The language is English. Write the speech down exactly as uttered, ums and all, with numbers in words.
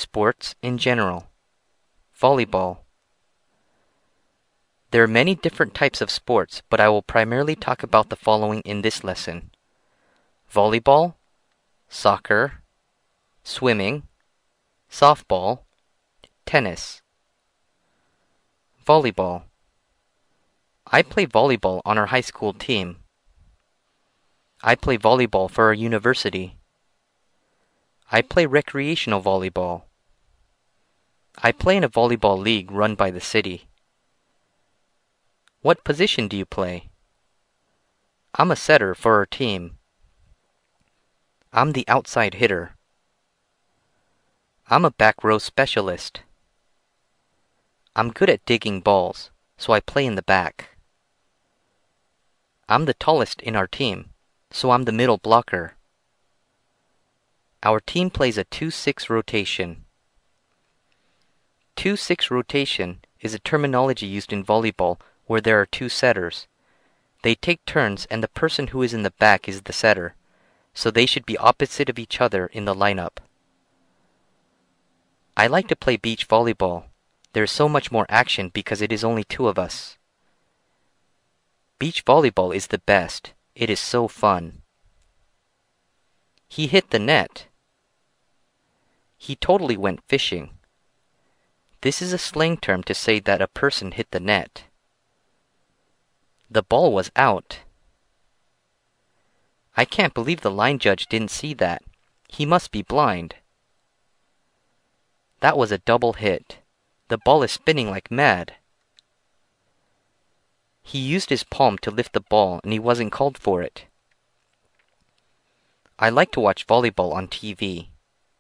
Sports in general. Volleyball. There are many different types of sports, but I will primarily talk about the following in this lesson: volleyball, soccer, swimming, softball, tennis. Volleyball. I play volleyball on our high school team. I play volleyball for our university. I play recreational volleyball. I play in a volleyball league run by the city. What position do you play? I'm a setter for our team. I'm the outside hitter. I'm a back row specialist. I'm good at digging balls, so I play in the back. I'm the tallest in our team, so I'm the middle blocker. Our team plays a two six rotation. two six rotation is a terminology used in volleyball where there are two setters. They take turns and the person who is in the back is the setter, so they should be opposite of each other in the lineup. I like to play beach volleyball. There is so much more action because it is only two of us. Beach volleyball is the best. It is so fun. He hit the net. He totally went fishing. This is a slang term to say that a person hit the net. The ball was out. I can't believe the line judge didn't see that. He must be blind. That was a double hit. The ball is spinning like mad. He used his palm to lift the ball and he wasn't called for it. I like to watch volleyball on T V.